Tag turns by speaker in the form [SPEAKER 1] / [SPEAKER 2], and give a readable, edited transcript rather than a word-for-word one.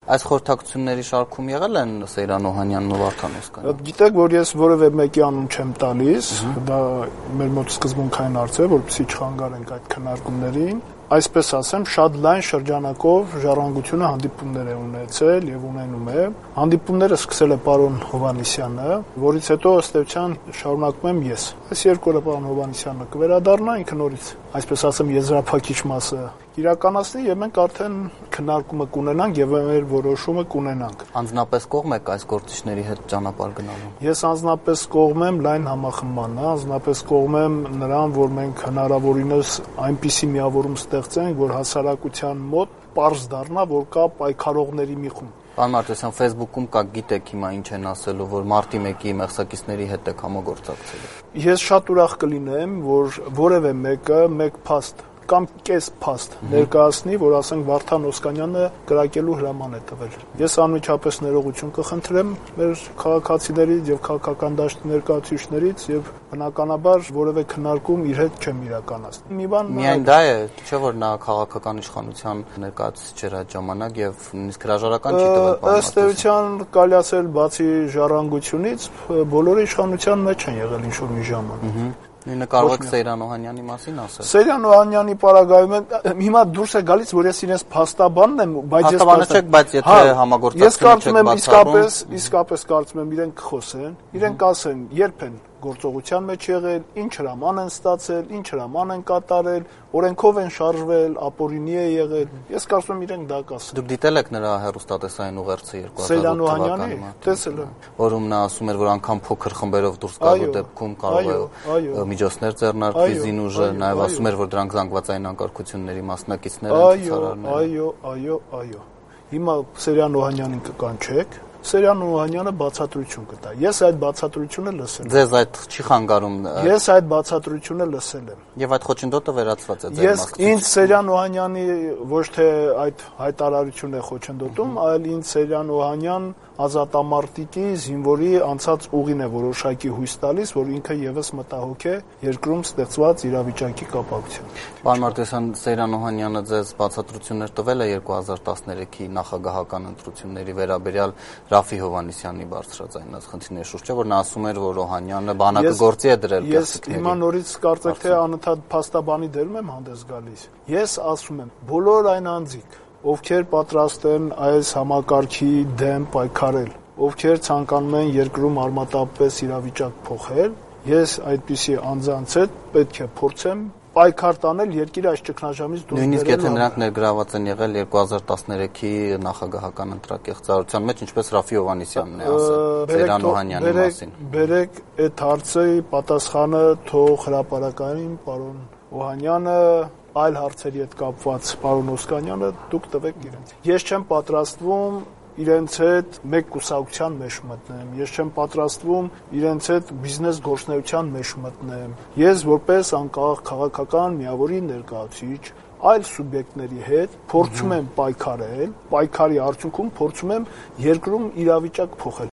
[SPEAKER 1] Այս խորհրդակցությունների շարքում եղել են Սեյրան Օհանյանն ու Վարդան Օսկանյանը։
[SPEAKER 2] Գիտեք, որ ես որևէ մեկի անուն չեմ տալիս, դա մեր մոտ սկզբունքային հարց է, որպեսզի չխանգարենք այդ քննարկումներին։ Այսպես ասեմ, շատ լայն շրջանակով ժառանգությունը հանդիպումներ է ունեցել եւ ունենում է։ Հանդիպումները սկսել է պարոն Հովհաննիսյանը, որից հետո ըստ էության շարունակում եմ ես։ Այս երկու օրը պարոն Հովհաննիսյանը կվերադառնա, ինքը նորից, այսպես ասեմ, եզրափակիչ մասը իրականացնի եւ մենք արդեն քննարկումը կունենանք եւ մեր որոշումը կունենանք։
[SPEAKER 1] Անձնապես կողմ եք այս գործիչների հետ ճանապարհ գնալու։
[SPEAKER 2] Ես անձնապես կողմ եմ լայն համախմբմանը, անձնապես կողմ եմ նրան, որ մենք հնարավորինս այնպիսի միավորում ստեղծենք, որ հասարակության մոտ պարզ դառնա, որ կա պայքարողների մի խումբ։
[SPEAKER 1] Պարոն Մարտիրոսյան, Facebook-ում կա, գիտեք հիմա ինչ են ասելու, որ մարտի 1-ի մեղսակիցների հետ եք համագործակցելու։
[SPEAKER 2] Ես շատ ուրախ կլինեմ, որ որևէ մեկը մեկ փաստ կամ կես փաստ ներկայացնի, որ ասենք Վարդան Օսկանյանը կրակելու հրաման է տվել։ Ես անմիջապես ներողություն կխնդրեմ մեր քաղաքացիներից եւ քաղաքական դաշտի ներկայացուցիչներից եւ բնականաբար որևէ քննարկում իր հետ չեմ իրականացնի։ Մի բան
[SPEAKER 1] միայն դա է, չէ՞ որ նա քաղաքական իշխանության ներկայացուցիչ էր այդ ժամանակ եւ նույնիսկ հրաժարական չի տվել։
[SPEAKER 2] Ըստ էության կալյացել բացի ժառանգությունից բոլորը իշխանության մեջ են եղել ինչ-որ մի ժամանակ։
[SPEAKER 1] Նույնը կարող եք Սեյրան Օհանյանի մասին ասել։
[SPEAKER 2] Սեյրան Օհանյանի պարագայում հիմա դուրս է գալիս, որ ես իրենց փաստաբանն եմ, բայց ես
[SPEAKER 1] փաստաբանը չեք, բայց եթե համագործակցություն չեք բացառում,
[SPEAKER 2] իսկապես կարծում եմ իրենք կխոսեն, իրենք ասեն, երբ են գործողության մեջ եղել, ինչ հրաման են ստացել, ինչ հրաման են կատարել, օրենքով են շարժվել, ապօրինի է եղել։ Ես կարծում եմ իրենք դա կասեն։
[SPEAKER 1] Դուք դիտել եք նրա հեռուստատեսային ուղերձը
[SPEAKER 2] 2008 թվականին։ Տեսել եմ։
[SPEAKER 1] Որում նա ասում էր, որ անգամ փոքր խմբերով դուրս գալու դեպքում կարող է միջոցներ ձեռնարկվի զինուժը, նաև ասում էր, որ դրանք զանգվածային անկարգությունների մասնակիցներ են ցուցարարները։
[SPEAKER 2] Այո։ Հիմա Սեյրան Օհանյանին կկանչեք։ Սեյրան Օհանյանը բացատրություն կտա։ Ես այդ բացատրությունը լսել եմ։
[SPEAKER 1] Ձեզ այդ չի խանգարում։
[SPEAKER 2] Ես այդ բացատրությունը լսել եմ։
[SPEAKER 1] Եվ այդ խոչընդոտը վերացված է ձեր մասնակցությամբ։
[SPEAKER 2] Ինձ Սեյրան Օհանյանի ոչ թե այդ հայտարարությունն է խոչընդոտում, այլ ինձ Սեյրան Օհանյան ազատամարտիկի զինվորի անցած ուղին է որոշակի հույս տալիս, որ ինքը եւս մտահոգ է երկրում ստեղծված իրավիճակի կապակցությամբ։
[SPEAKER 1] Պարոն Մարտիրոսյան, Սեյրան Օհանյանը ձեզ բացատրություններ տվել է 2013-ի նախագահական ընտրությունների վերաբերյալ Ռաֆի Հովհաննիսյանի բարձրաձայնած խնդիրների շուրջ, որ նա ասում էր, որ Օհանյանը բանակը գործի է դրել։
[SPEAKER 2] Ես հիմա նորից կարծեք թե անընդհատ փաստաբանի դերում եմ հանդես գալիս։ Ես ասում եմ, բոլոր այն անձիկ, ովքեր պատրաստ են այս համակարգի դեմ պայքարել, ովքեր ցանկանում են երկրում արմատապես իրավիճակ փոխել, ես այդպիսի անձանց հետ պետք է փորձեմ պայքար տանել երկիրը այս ճգնաժամից դուրս բերել։
[SPEAKER 1] Նույնիսկ եթե նրանք ներգրաված են եղել 2013-ի նախագահական ընտրակեղծարության մեջ, ինչպես Ռաֆի Հովհաննիսյանն է ասել Սեյրան Օհանյանի մասին։
[SPEAKER 2] Բերեք այդ հարցի պատասխանը թող հրապարակային պարոն Օհանյանը, այլ հարցերի հետ կապված պարոն Օսկանյանը դուք տվեք իրենց։ Ես չեմ պատրաստվում իրենց հետ մեկ կուսակցության մեջ մտնեմ, ես չեմ պատրաստվում իրենց հետ բիզնես գործունեության մեջ մտնեմ։ Ես որպես անկախ քաղաքական միավորի ներկայացուցիչ այլ սուբյեկտների հետ փորձում եմ պայքարել, պայքարի արդյունքում փորձում եմ երկրում իրավիճակ փոխել։